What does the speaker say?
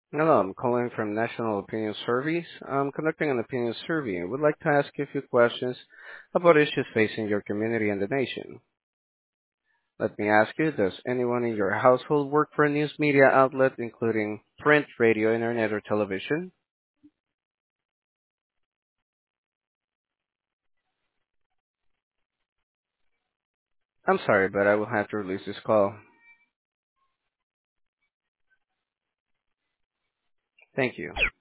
Hello, I'm calling from National Opinion Surveys. I'm conducting an opinion survey and would like to ask you a few questions about issues facing your community and the nation. Let me ask you, does anyone in your household work for a news media outlet, including print, radio, internet, or television? I'm sorry, but I will have to release this call. Thank you.